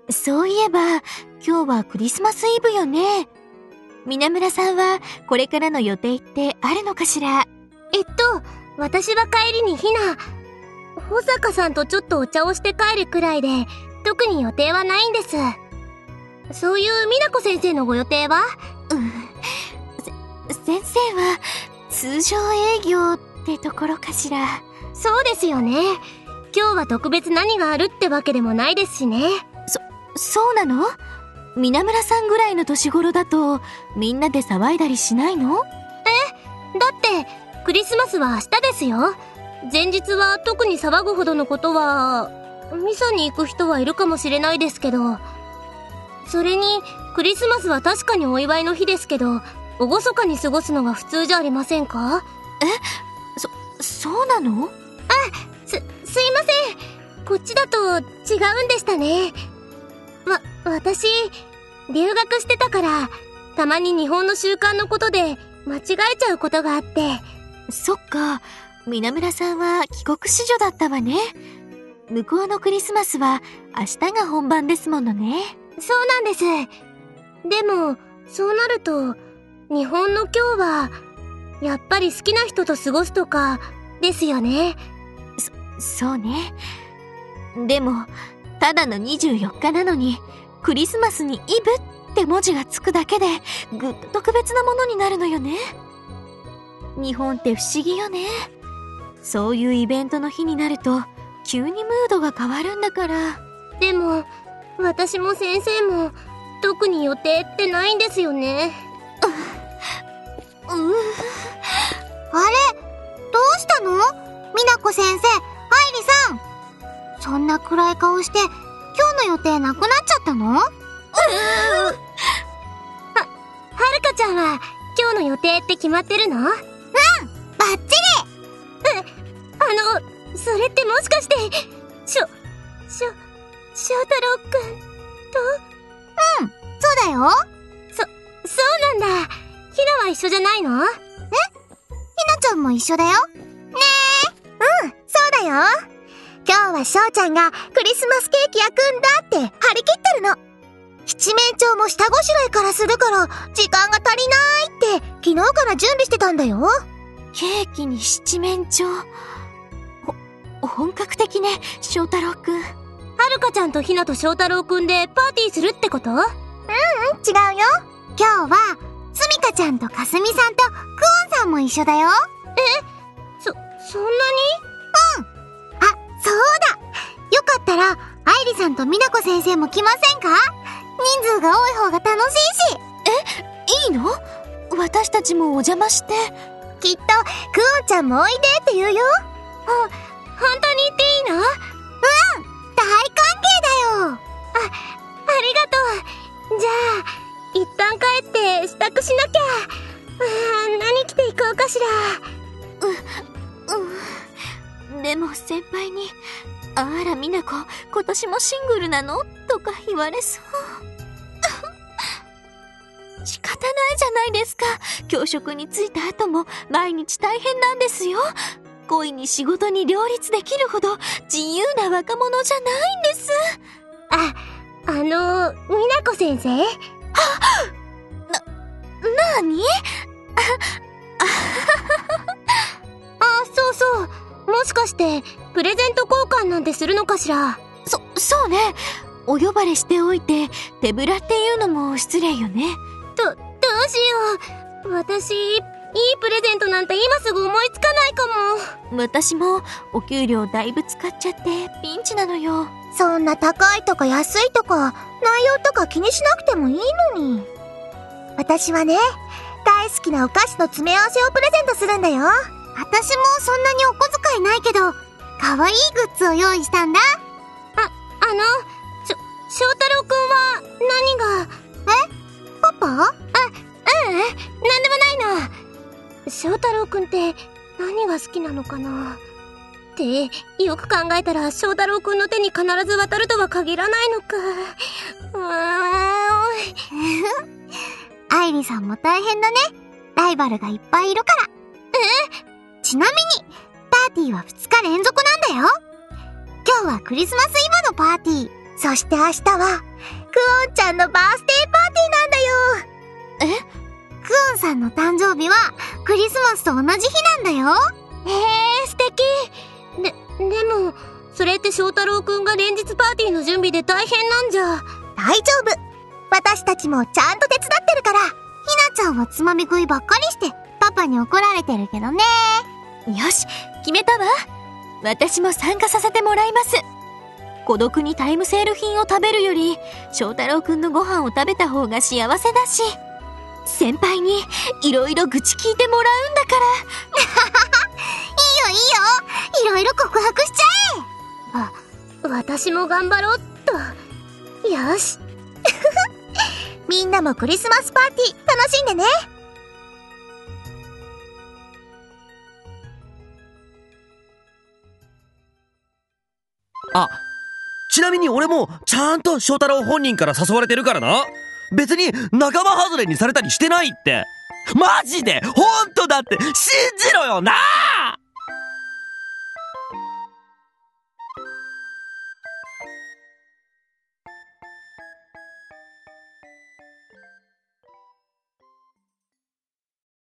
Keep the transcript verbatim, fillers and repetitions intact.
そういえば、今日はクリスマスイブよね。皆村さんはこれからの予定ってあるのかしら？ えっと、私は帰りにひな、保坂さんとちょっとお茶をして帰るくらいで、特に予定はないんです。そういう美奈子先生のご予定は？ うん。せ、先生は通常営業ってところかしら。 そうですよね。今日は特別何があるってわけでもないですしね。 そ、そうなの？皆村さんぐらいの年頃だとみんなで騒いだりしないの？ え、だってクリスマスは明日ですよ。前日は特に騒ぐほどのことは、ミサに行く人はいるかもしれないですけど、それにクリスマスは確かにお祝いの日ですけど、厳かに過ごすのが普通じゃありませんか？ え、そ、そうなの？ あ、す、すいません。こっちだと違うんでしたね。わ、私、留学してたから、たまに日本の習慣のことで間違えちゃうことがあって。 そっか、皆村さんは帰国子女だったわね。向こうのクリスマスは明日が本番ですものね。 そうなんです。でも、そうなると、日本の今日は、やっぱり好きな人と過ごすとか、ですよね。 そ、そうね。でも、ただのにじゅうよっかなのに、クリスマスにイブって文字がつくだけで、ぐっと特別なものになるのよね。日本って不思議よね。そういうイベントの日になると、急にムードが変わるんだから。 でも、私も先生も、特に予定ってないんですよね。 う、うあれ？どうしたの？美奈子先生、愛理さん。そんな暗い顔して、今日の予定なくなっちゃったの？うは、はるかちゃんは、今日の予定って決まってるの？うん、 バッチリ！ え、あの、それってもしかして、しょ、しょ、翔太郎くんと？ うん、そうだよ。 そ、そうなんだ。ひなは一緒じゃないの？え？ ひなちゃんも一緒だよ。ねえ。うん、そうだよ。今日は翔ちゃんがクリスマスケーキ焼くんだって張り切ってるの。 七面鳥も下ごしらえからするから時間が足りないって昨日から準備してたんだよ。 ケーキに七面鳥。ほ、本格的ね、翔太郎くん。 はるかちゃんとひなと翔太郎くんでパーティーするってこと？ううん、違うよ。 今日はすみかちゃんとかすみさんとクオンさんも一緒だよ。 え？そ、そんなに？ うん。あ、そうだ。よかったら愛理さんと美奈子先生も来ませんか？人数が多い方が楽しいし。 え、いいの？私たちもお邪魔して。 きっとクオンちゃんもおいでって言うよ。 ほ、本当に言っていいの？ うん、大歓迎だよ。 あ、ありがとう。じゃあ、一旦帰って支度しなきゃ。あー、何着ていこうかしら。 う、うん。でも先輩に、あら美奈子、今年もシングルなの？とか言われそう。仕方ないじゃないですか。教職に就いた後も毎日大変なんですよ。恋に仕事に両立できるほど自由な若者じゃないんです。 あ、あの、美奈子先生？はな、なーに？ あ、そうそう。もしかして、プレゼント交換なんてするのかしら？ そ、そうね。お呼ばれしておいて、手ぶらっていうのも失礼よね。 ど、どうしよう。私、いいプレゼントなんて今すぐ思いつかないかも。 私も、お給料だいぶ使っちゃって、ピンチなのよ。 そんな高いとか安いとか、内容とか気にしなくてもいいのに。私はね、大好きなお菓子の詰め合わせをプレゼントするんだよ。私もそんなにお小遣いないけど、可愛いグッズを用意したんだ。 あ、あの、しょ、翔太郎くんは何が？ え？パパ？あ、 ううん、なんでもないの。翔太郎くんって何が好きなのかな？って、よく考えたら翔太郎くんの手に必ず渡るとは限らないのか。うーん。愛理さんも大変だね。ライバルがいっぱいいるから。 え？ ちなみに、パーティーはふつか連続なんだよ。今日はクリスマスイブのパーティー。 そして明日は、クオンちゃんのバースデーパーティーなんだよ。 え？ クオンさんの誕生日は、クリスマスと同じ日なんだよ。 へえ、素敵。で、でも、それって翔太郎くんが連日パーティーの準備で大変なんじゃ。 大丈夫。私たちもちゃんと手伝ってるから。ひなちゃんはつまみ食いばっかりして、パパに怒られてるけどね。 よし、決めたわ。私も参加させてもらいます。孤独にタイムセール品を食べるより、翔太郎くんのご飯を食べた方が幸せだし、先輩にいろいろ愚痴聞いてもらうんだから。 いいよいいよ。いろいろ告白しちゃあ、私も頑張ろうっと。よし。 みんなもクリスマスパーティー楽しんでね。 あ、ちなみに俺もちゃんと翔太郎本人から誘われてるからな。別に仲間外れにされたりしてないって。マジで本当だって信じろよな。